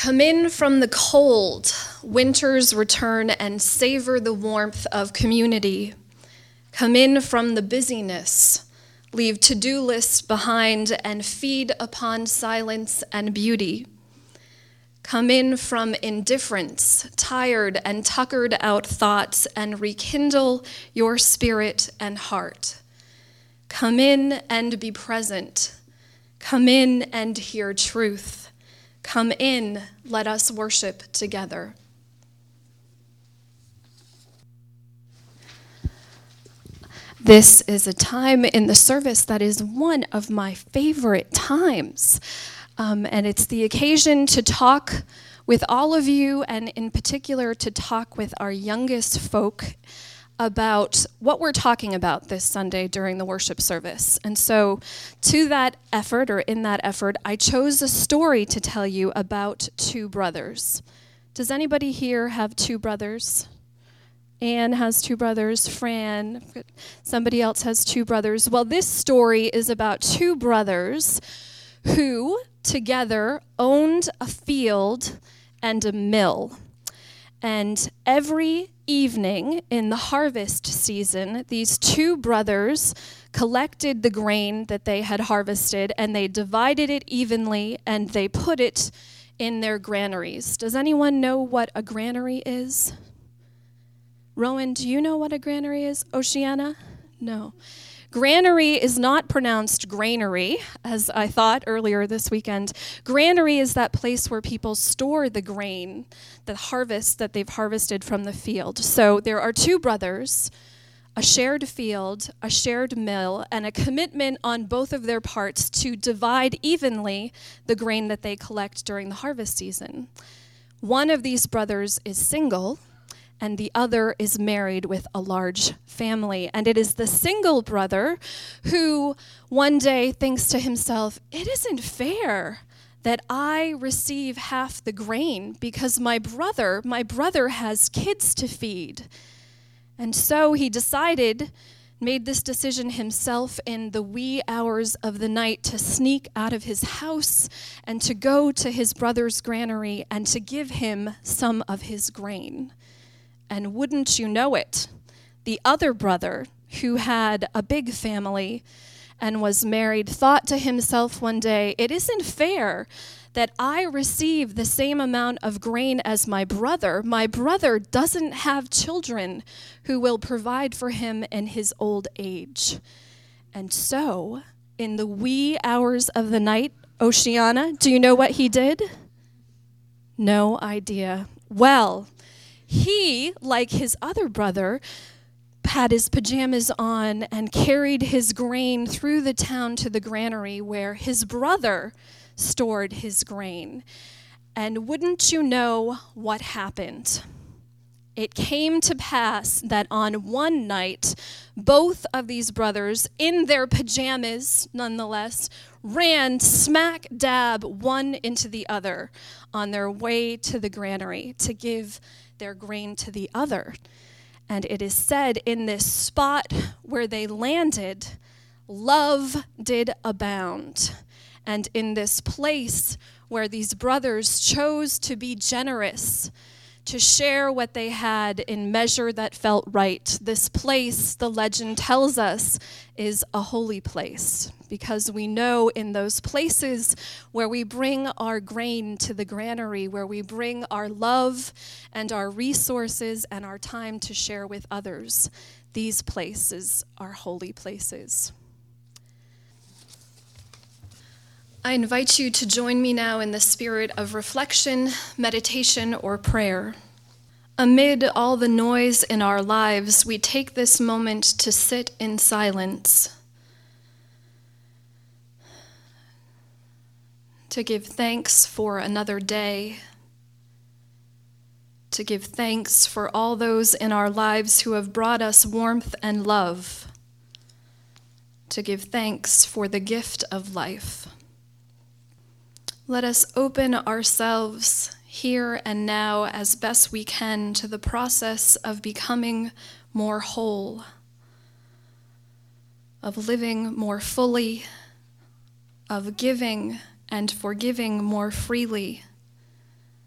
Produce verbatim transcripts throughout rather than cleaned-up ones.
Come in from the cold, winter's return, and savor the warmth of community. Come in from the busyness, leave to-do lists behind, and feed upon silence and beauty. Come in from indifference, tired and tuckered out thoughts, and rekindle your spirit and heart. Come in and be present. Come in and hear truth. Come in, let us worship together. This is a time in the service that is one of my favorite times. Um, and it's the occasion to talk with all of you, and in particular to talk with our youngest folk about what we're talking about this Sunday during the worship service. And so to that effort, or in that effort, I chose a story to tell you about two brothers. Does anybody here have two brothers? Anne has two brothers, Fran, somebody else has two brothers. Well, this story is about two brothers who together owned a field and a mill. And every evening in the harvest season, these two brothers collected the grain that they had harvested, and they divided it evenly, and they put it in their granaries. Does anyone know what a granary is? Rowan, do you know what a granary is? Oceana? No. Granary is not pronounced granary, as I thought earlier this weekend. Granary is that place where people store the grain, the harvest that they've harvested from the field. So there are two brothers, a shared field, a shared mill, and a commitment on both of their parts to divide evenly the grain that they collect during the harvest season. One of these brothers is single, and the other is married with a large family. And it is the single brother who one day thinks to himself, it isn't fair that I receive half the grain because my brother, my brother has kids to feed. And so he decided, made this decision himself in the wee hours of the night to sneak out of his house and to go to his brother's granary and to give him some of his grain. And wouldn't you know it, the other brother, who had a big family and was married, thought to himself one day, it isn't fair that I receive the same amount of grain as my brother. My brother doesn't have children who will provide for him in his old age. And so, in the wee hours of the night, Oceana, do you know what he did? No idea. Well, he, like his other brother, had his pajamas on and carried his grain through the town to the granary where his brother stored his grain. And wouldn't you know what happened? It came to pass that on one night, both of these brothers, in their pajamas nonetheless, ran smack dab one into the other on their way to the granary to give their grain to the other. And it is said in this spot where they landed, love did abound. And in this place where these brothers chose to be generous, to share what they had in measure that felt right, this place, the legend tells us, is a holy place, because we know in those places where we bring our grain to the granary, where we bring our love and our resources and our time to share with others, these places are holy places. I invite you to join me now in the spirit of reflection, meditation, or prayer. Amid all the noise in our lives, we take this moment to sit in silence, to give thanks for another day, to give thanks for all those in our lives who have brought us warmth and love, to give thanks for the gift of life. Let us open ourselves here and now as best we can to the process of becoming more whole, of living more fully, of giving and forgiving more freely,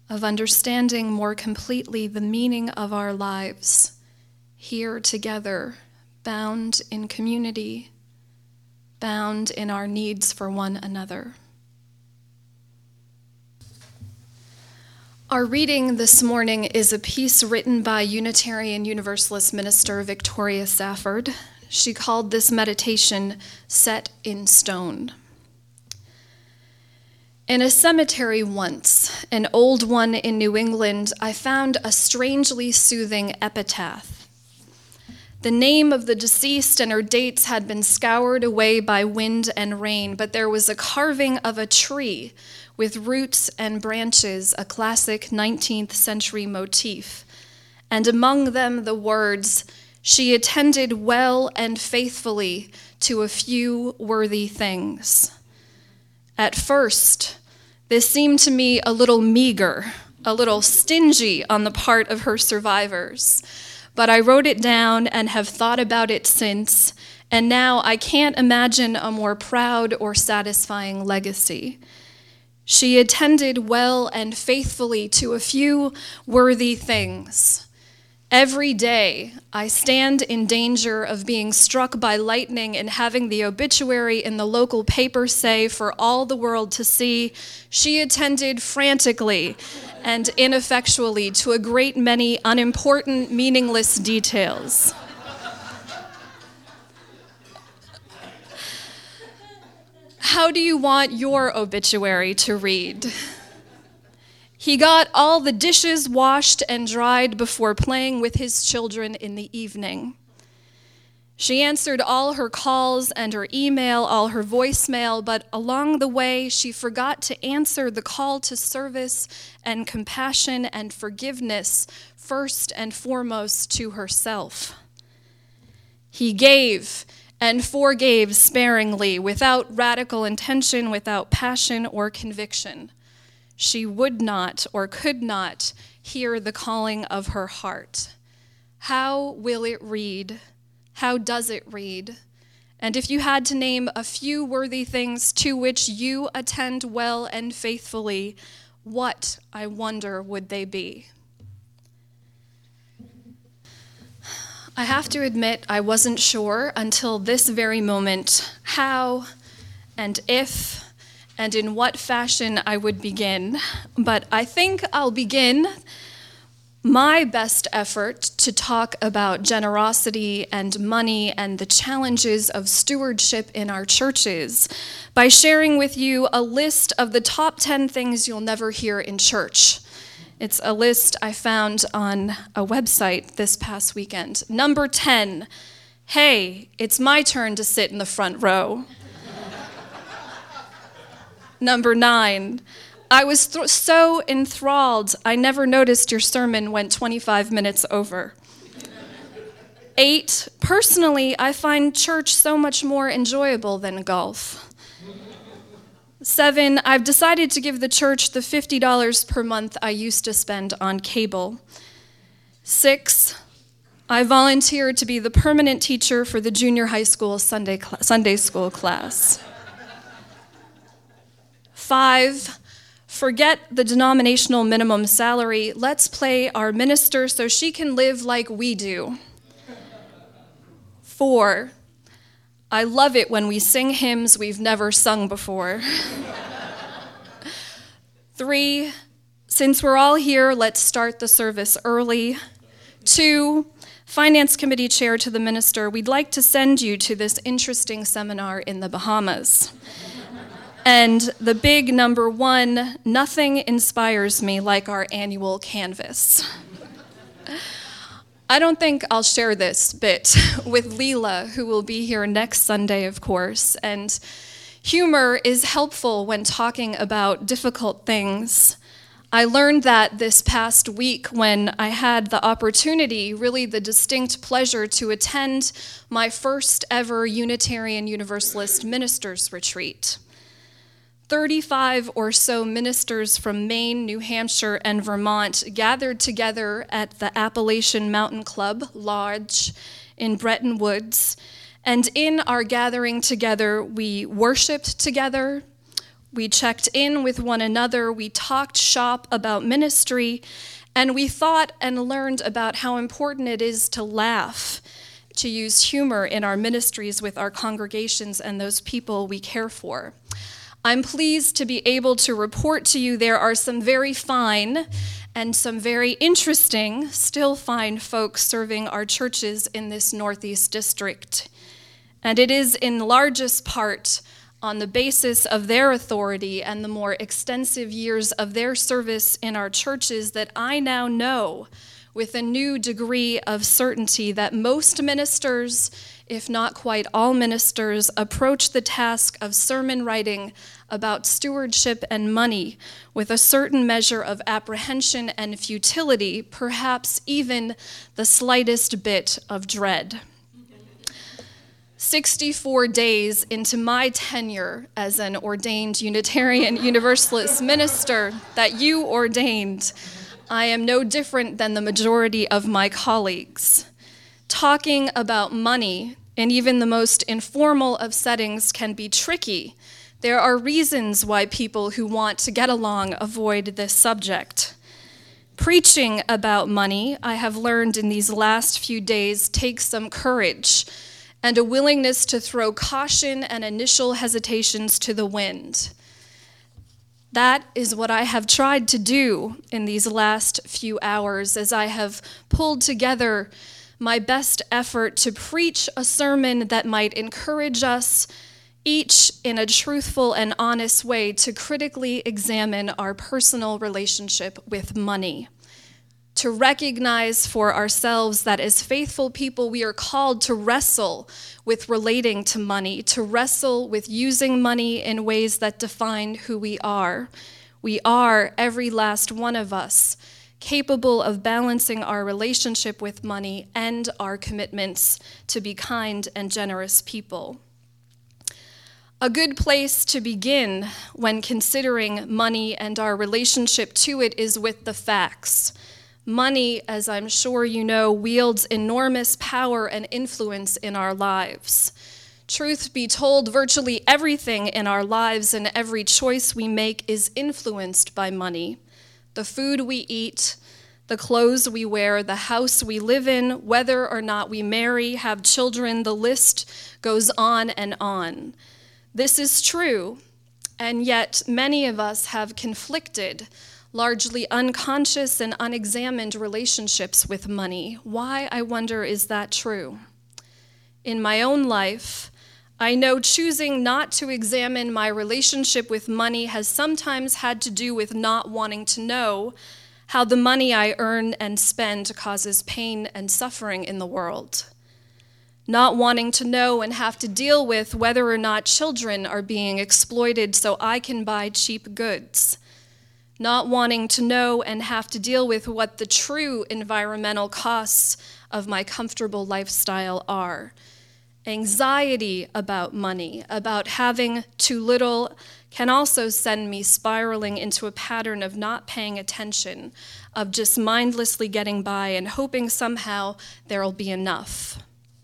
of understanding more completely the meaning of our lives here together, bound in community, bound in our needs for one another. Our reading this morning is a piece written by Unitarian Universalist minister Victoria Safford. She called this meditation "Set in Stone." In a cemetery once, an old one in New England, I found a strangely soothing epitaph. The name of the deceased and her dates had been scoured away by wind and rain, but there was a carving of a tree with roots and branches, a classic nineteenth century motif, and among them the words, "She attended well and faithfully to a few worthy things." At first, this seemed to me a little meager, a little stingy on the part of her survivors, but I wrote it down and have thought about it since, and now I can't imagine a more proud or satisfying legacy. She attended well and faithfully to a few worthy things. Every day, I stand in danger of being struck by lightning and having the obituary in the local paper say for all the world to see, "She attended frantically and ineffectually to a great many unimportant, meaningless details." How do you want your obituary to read? He got all the dishes washed and dried before playing with his children in the evening. She answered all her calls and her email, all her voicemail, but along the way, she forgot to answer the call to service and compassion and forgiveness first and foremost to herself. He gave and forgave sparingly, without radical intention, without passion or conviction. She would not or could not hear the calling of her heart. How will it read? How does it read? And if you had to name a few worthy things to which you attend well and faithfully, what, I wonder, would they be? I have to admit I wasn't sure until this very moment how and if and in what fashion I would begin, but I think I'll begin my best effort to talk about generosity and money and the challenges of stewardship in our churches by sharing with you a list of the top ten things you'll never hear in church. It's a list I found on a website this past weekend. Number ten, hey, it's my turn to sit in the front row. Number nine, I was th- so enthralled, I never noticed your sermon went twenty-five minutes over. Eight, personally, I find church so much more enjoyable than golf. Seven, I've decided to give the church the fifty dollars per month I used to spend on cable. Six, I volunteered to be the permanent teacher for the junior high school Sunday, cl- Sunday school class. Five, forget the denominational minimum salary. Let's play our minister so she can live like we do. Four, I love it when we sing hymns we've never sung before. Three, since we're all here, let's start the service early. Two, Finance Committee Chair to the Minister, we'd like to send you to this interesting seminar in the Bahamas. And the big number one, nothing inspires me like our annual canvas. I don't think I'll share this bit with Leela, who will be here next Sunday, of course. And humor is helpful when talking about difficult things. I learned that this past week when I had the opportunity, really the distinct pleasure to attend my first ever Unitarian Universalist Ministers Retreat. thirty-five or so ministers from Maine, New Hampshire, and Vermont gathered together at the Appalachian Mountain Club Lodge in Bretton Woods. And in our gathering together, we worshiped together, We checked in with one another, we talked shop about ministry, and we thought and learned about how important it is to laugh, to use humor in our ministries with our congregations and those people we care for. I'm pleased to be able to report to you there are some very fine and some very interesting, still fine folks serving our churches in this Northeast District. And it is in largest part on the basis of their authority and the more extensive years of their service in our churches that I now know with a new degree of certainty that most ministers, if not quite all ministers, approach the task of sermon writing about stewardship and money with a certain measure of apprehension and futility, perhaps even the slightest bit of dread. sixty-four days into my tenure as an ordained Unitarian Universalist minister that you ordained, I am no different than the majority of my colleagues. Talking about money in even the most informal of settings can be tricky. There are reasons why people who want to get along avoid this subject. Preaching about money, I have learned in these last few days, takes some courage and a willingness to throw caution and initial hesitations to the wind. That is what I have tried to do in these last few hours as I have pulled together my best effort to preach a sermon that might encourage us each in a truthful and honest way to critically examine our personal relationship with money. To recognize for ourselves that as faithful people, we are called to wrestle with relating to money, to wrestle with using money in ways that define who we are. We are, every last one of us, capable of balancing our relationship with money and our commitments to be kind and generous people. A good place to begin when considering money and our relationship to it is with the facts. Money, as I'm sure you know, wields enormous power and influence in our lives. Truth be told, virtually everything in our lives and every choice we make is influenced by money. The food we eat, the clothes we wear, the house we live in, whether or not we marry, have children, the list goes on and on. This is true, and yet many of us have conflicted, largely unconscious and unexamined relationships with money. Why, I wonder, is that true? In my own life, I know choosing not to examine my relationship with money has sometimes had to do with not wanting to know how the money I earn and spend causes pain and suffering in the world. Not wanting to know and have to deal with whether or not children are being exploited so I can buy cheap goods. Not wanting to know and have to deal with what the true environmental costs of my comfortable lifestyle are. Anxiety about money, about having too little, can also send me spiraling into a pattern of not paying attention, of just mindlessly getting by and hoping somehow there'll be enough.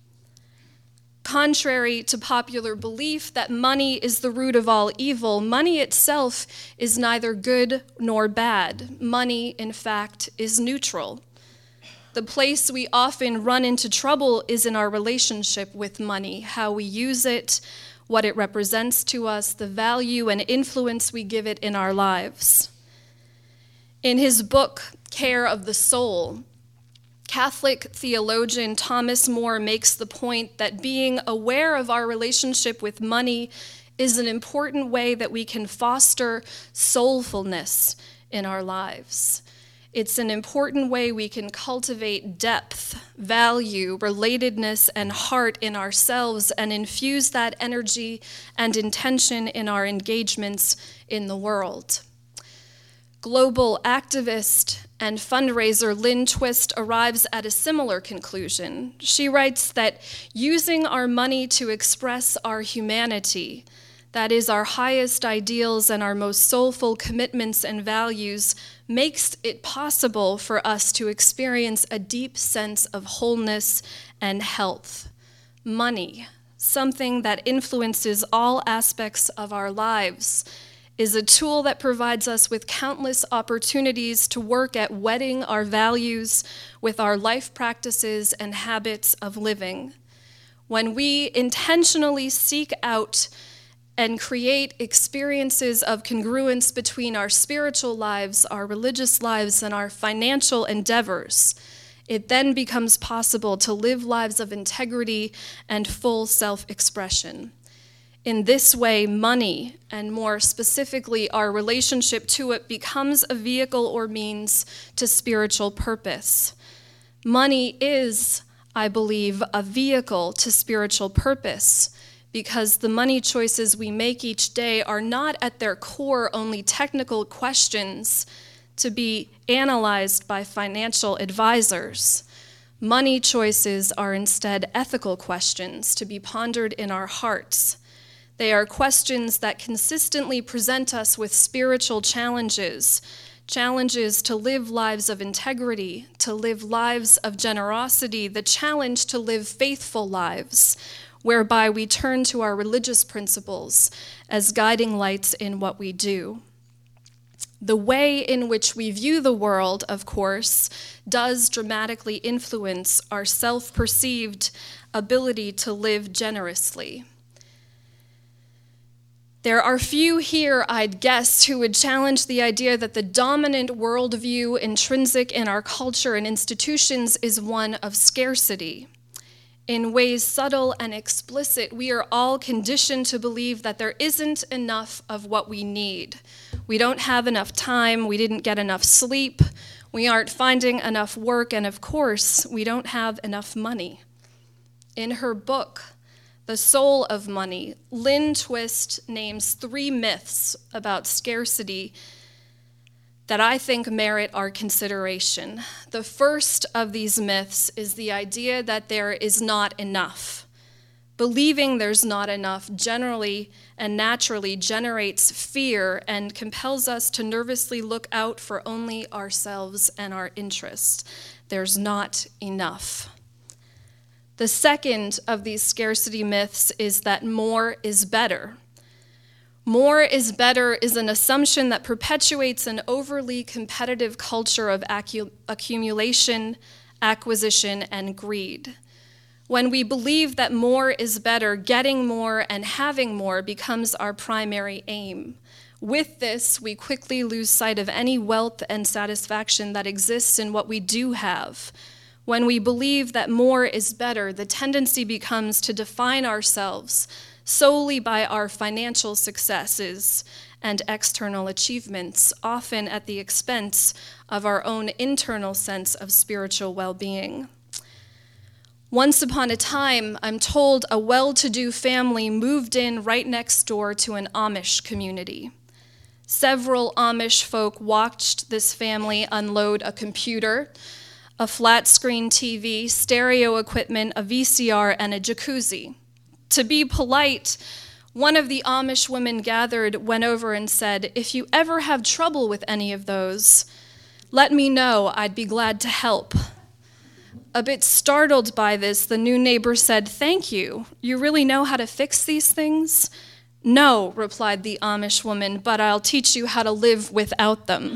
Contrary to popular belief that money is the root of all evil, money itself is neither good nor bad. Money, in fact, is neutral. The place we often run into trouble is in our relationship with money, how we use it, what it represents to us, the value and influence we give it in our lives. In his book, Care of the Soul, Catholic theologian Thomas More makes the point that being aware of our relationship with money is an important way that we can foster soulfulness in our lives. It's an important way we can cultivate depth, value, relatedness, and heart in ourselves and infuse that energy and intention in our engagements in the world. Global activist and fundraiser Lynn Twist arrives at a similar conclusion. She writes that using our money to express our humanity, that is, our highest ideals and our most soulful commitments and values, makes it possible for us to experience a deep sense of wholeness and health. Money, something that influences all aspects of our lives, is a tool that provides us with countless opportunities to work at wedding our values with our life practices and habits of living. When we intentionally seek out and create experiences of congruence between our spiritual lives, our religious lives, and our financial endeavors, it then becomes possible to live lives of integrity and full self-expression. In this way, money, and more specifically our relationship to it, becomes a vehicle or means to spiritual purpose. Money is, I believe, a vehicle to spiritual purpose, because the money choices we make each day are not at their core only technical questions to be analyzed by financial advisors. Money choices are instead ethical questions to be pondered in our hearts. They are questions that consistently present us with spiritual challenges, challenges to live lives of integrity, to live lives of generosity, the challenge to live faithful lives, whereby we turn to our religious principles as guiding lights in what we do. The way in which we view the world, of course, does dramatically influence our self-perceived ability to live generously. There are few here, I'd guess, who would challenge the idea that the dominant worldview intrinsic in our culture and institutions is one of scarcity. In ways subtle and explicit, we are all conditioned to believe that there isn't enough of what we need. We don't have enough time, we didn't get enough sleep, we aren't finding enough work, and of course, we don't have enough money. In her book, The Soul of Money, Lynn Twist names three myths about scarcity that I think merit our consideration. The first of these myths is the idea that there is not enough. Believing there's not enough generally and naturally generates fear and compels us to nervously look out for only ourselves and our interests. There's not enough. The second of these scarcity myths is that more is better. More is better is an assumption that perpetuates an overly competitive culture of accu- accumulation, acquisition, and greed. When we believe that more is better, getting more and having more becomes our primary aim. With this, we quickly lose sight of any wealth and satisfaction that exists in what we do have. When we believe that more is better, the tendency becomes to define ourselves solely by our financial successes and external achievements, often at the expense of our own internal sense of spiritual well-being. Once upon a time, I'm told a well-to-do family moved in right next door to an Amish community. Several Amish folk watched this family unload a computer, a flat-screen T V, stereo equipment, a V C R, and a jacuzzi. To be polite, one of the Amish women gathered went over and said, "If you ever have trouble with any of those, let me know, I'd be glad to help." A bit startled by this, the new neighbor said, "Thank you. You really know how to fix these things?" "No," replied the Amish woman, "but I'll teach you how to live without them."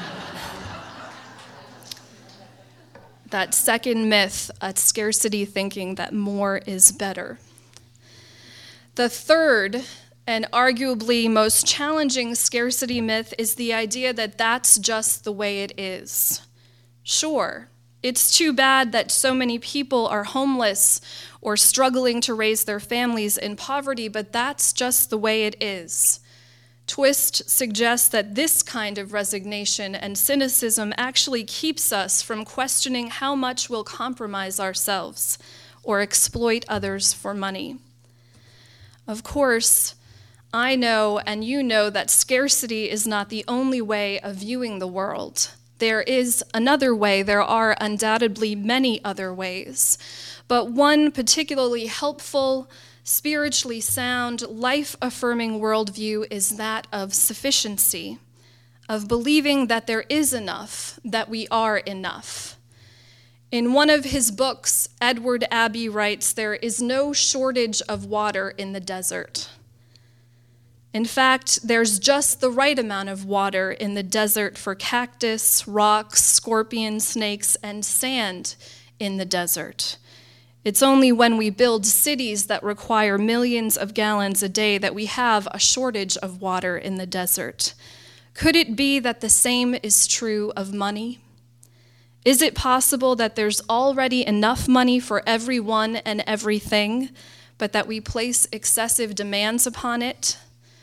That second myth, a scarcity thinking that more is better. The third, and arguably most challenging scarcity myth, is the idea that that's just the way it is. Sure, it's too bad that so many people are homeless or struggling to raise their families in poverty, but that's just the way it is. Twist suggests that this kind of resignation and cynicism actually keeps us from questioning how much we'll compromise ourselves or exploit others for money. Of course, I know and you know that scarcity is not the only way of viewing the world. There is another way. There are undoubtedly many other ways. But one particularly helpful, spiritually sound, life-affirming worldview is that of sufficiency, of believing that there is enough, that we are enough. In one of his books, Edward Abbey writes, "There is no shortage of water in the desert." In fact, there's just the right amount of water in the desert for cactus, rocks, scorpions, snakes, and sand in the desert. It's only when we build cities that require millions of gallons a day that we have a shortage of water in the desert. Could it be that the same is true of money? Is it possible that there's already enough money for everyone and everything, but that we place excessive demands upon it?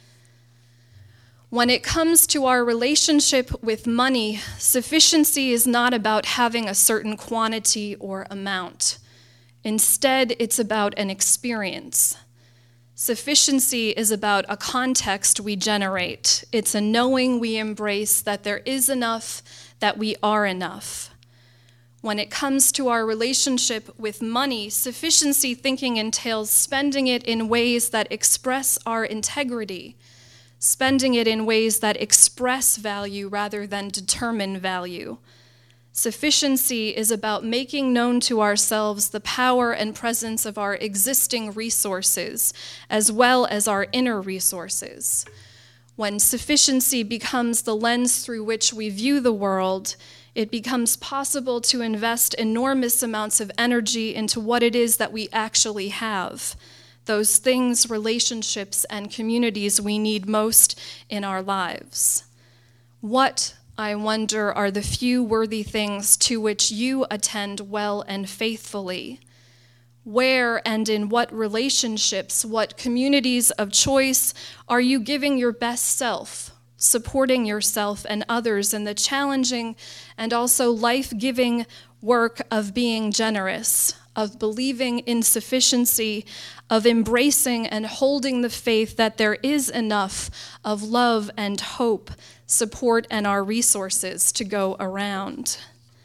When it comes to our relationship with money, sufficiency is not about having a certain quantity or amount. Instead, it's about an experience. Sufficiency is about a context we generate. It's a knowing we embrace that there is enough, that we are enough. When it comes to our relationship with money, sufficiency thinking entails spending it in ways that express our integrity, spending it in ways that express value rather than determine value. Sufficiency is about making known to ourselves the power and presence of our existing resources, as well as our inner resources. When sufficiency becomes the lens through which we view the world, it becomes possible to invest enormous amounts of energy into what it is that we actually have, those things, relationships, and communities we need most in our lives. What, I wonder, are the few worthy things to which you attend well and faithfully? Where and in what relationships, what communities of choice are you giving your best self, supporting yourself and others in the challenging and also life-giving work of being generous, of believing in sufficiency, of embracing and holding the faith that there is enough of love and hope, support, and our resources to go around.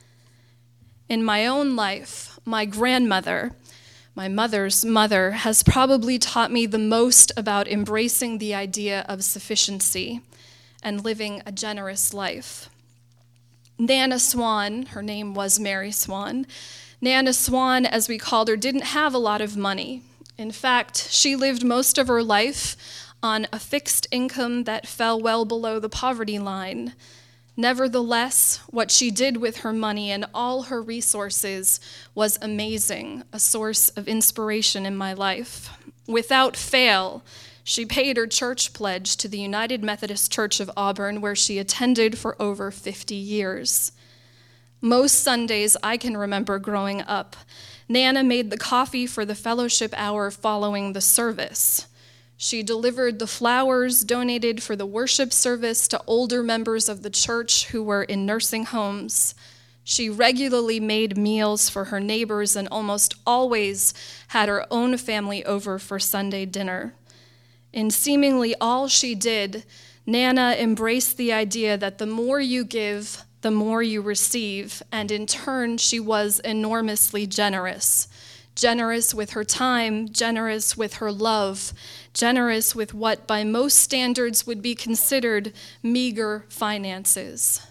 In my own life, my grandmother, my mother's mother, has probably taught me the most about embracing the idea of sufficiency and living a generous life. Nana Swan, her name was Mary Swan, Nana Swan, as we called her, didn't have a lot of money. In fact, she lived most of her life on a fixed income that fell well below the poverty line. Nevertheless, what she did with her money and all her resources was amazing, a source of inspiration in my life. Without fail, she paid her church pledge to the United Methodist Church of Auburn, where she attended for over fifty years. Most Sundays I can remember growing up, Nana made the coffee for the fellowship hour following the service. She delivered the flowers donated for the worship service to older members of the church who were in nursing homes. She regularly made meals for her neighbors and almost always had her own family over for Sunday dinner. In seemingly all she did, Nana embraced the idea that the more you give, the more you receive, and in turn, she was enormously generous. Generous with her time, generous with her love, generous with what by most standards would be considered meager finances.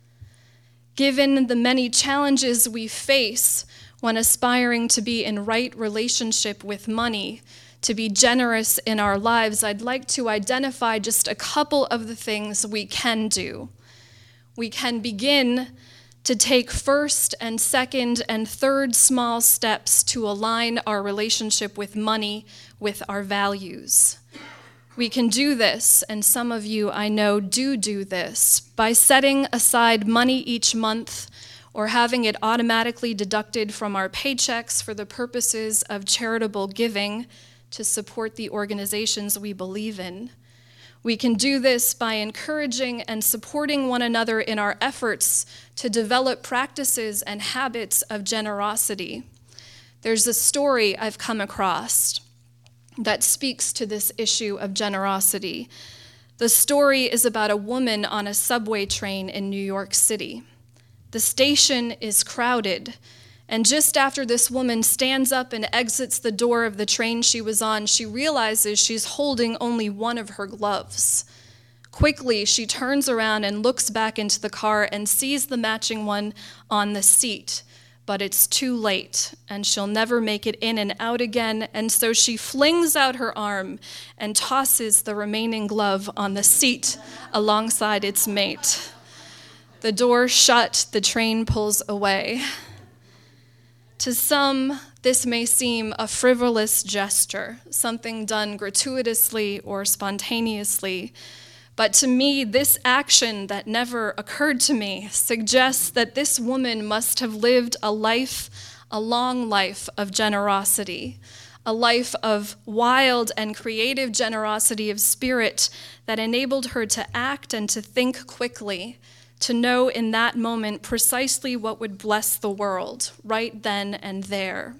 Given the many challenges we face when aspiring to be in right relationship with money, to be generous in our lives, I'd like to identify just a couple of the things we can do. We can begin to take first and second and third small steps to align our relationship with money with our values. We can do this, and some of you I know do do this, by setting aside money each month or having it automatically deducted from our paychecks for the purposes of charitable giving to support the organizations we believe in. We can do this by encouraging and supporting one another in our efforts to develop practices and habits of generosity. There's a story I've come across that speaks to this issue of generosity. The story is about a woman on a subway train in New York City. The station is crowded, and just after this woman stands up and exits the door of the train she was on, she realizes she's holding only one of her gloves. Quickly, she turns around and looks back into the car and sees the matching one on the seat. but it's too late, and she'll never make it in and out again, and so she flings out her arm and tosses the remaining glove on the seat alongside its mate. The door shut, the train pulls away. To some, this may seem a frivolous gesture, something done gratuitously or spontaneously, but to me, this action that never occurred to me suggests that this woman must have lived a life, a long life of generosity, a life of wild and creative generosity of spirit that enabled her to act and to think quickly, to know in that moment precisely what would bless the world, right then and there.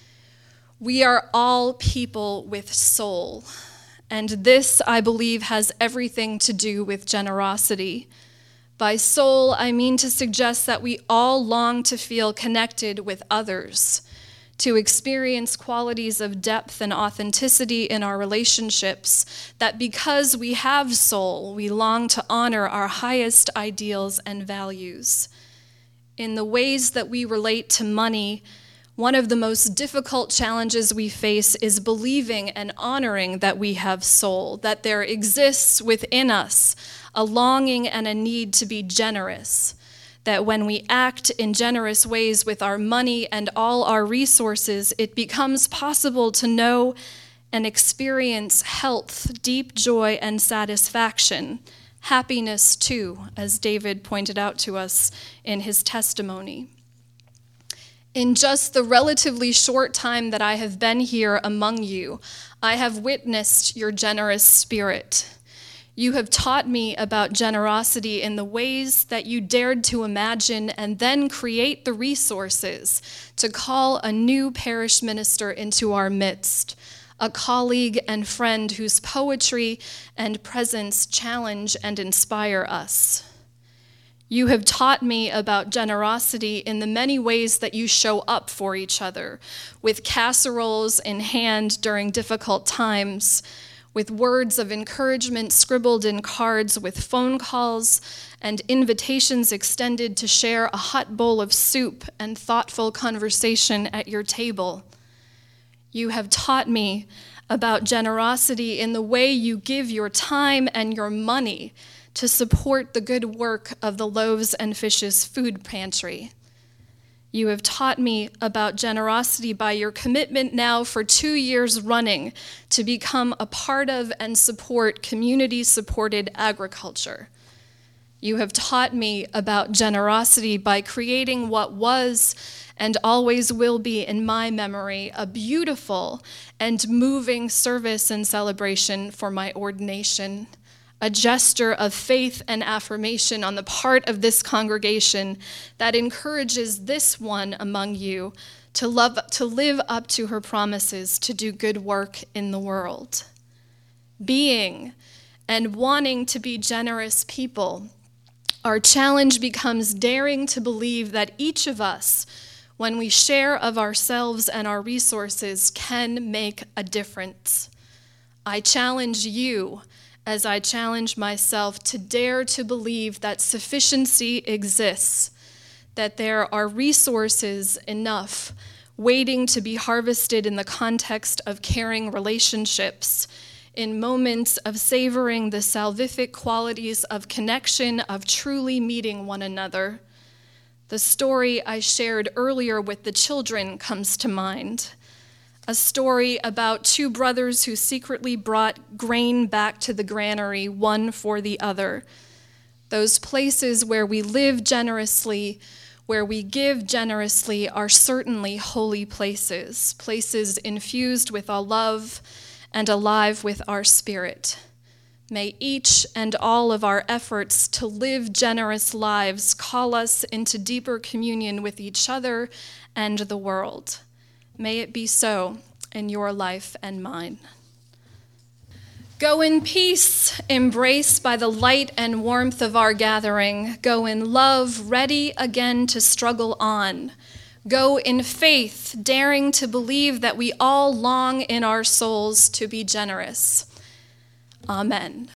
We are all people with soul. And this, I believe, has everything to do with generosity. By soul, I mean to suggest that we all long to feel connected with others, to experience qualities of depth and authenticity in our relationships, that because we have soul, we long to honor our highest ideals and values. In the ways that we relate to money, one of the most difficult challenges we face is believing and honoring that we have soul, that there exists within us a longing and a need to be generous, that when we act in generous ways with our money and all our resources, it becomes possible to know and experience health, deep joy, and satisfaction, happiness too, as David pointed out to us in his testimony. In just the relatively short time that I have been here among you, I have witnessed your generous spirit. You have taught me about generosity in the ways that you dared to imagine and then create the resources to call a new parish minister into our midst, a colleague and friend whose poetry and presence challenge and inspire us. You have taught me about generosity in the many ways that you show up for each other, with casseroles in hand during difficult times, with words of encouragement scribbled in cards, with phone calls and invitations extended to share a hot bowl of soup and thoughtful conversation at your table. You have taught me about generosity in the way you give your time and your money to support the good work of the Loaves and Fishes food pantry. You have taught me about generosity by your commitment now for two years running to become a part of and support community-supported agriculture. You have taught me about generosity by creating what was and always will be in my memory a beautiful and moving service and celebration for my ordination, a gesture of faith and affirmation on the part of this congregation that encourages this one among you to love, to live up to her promises to do good work in the world. Being and wanting to be generous people, our challenge becomes daring to believe that each of us, when we share of ourselves and our resources, can make a difference. I challenge you as I challenge myself to dare to believe that sufficiency exists, that there are resources enough waiting to be harvested in the context of caring relationships, in moments of savoring the salvific qualities of connection, of truly meeting one another. The story I shared earlier with the children comes to mind. A story about two brothers who secretly brought grain back to the granary, one for the other. Those places where we live generously, where we give generously, are certainly holy places, places infused with our love and alive with our spirit. May each and all of our efforts to live generous lives call us into deeper communion with each other and the world. May it be so in your life and mine. Go in peace, embraced by the light and warmth of our gathering. Go in love, ready again to struggle on. Go in faith, daring to believe that we all long in our souls to be generous. Amen.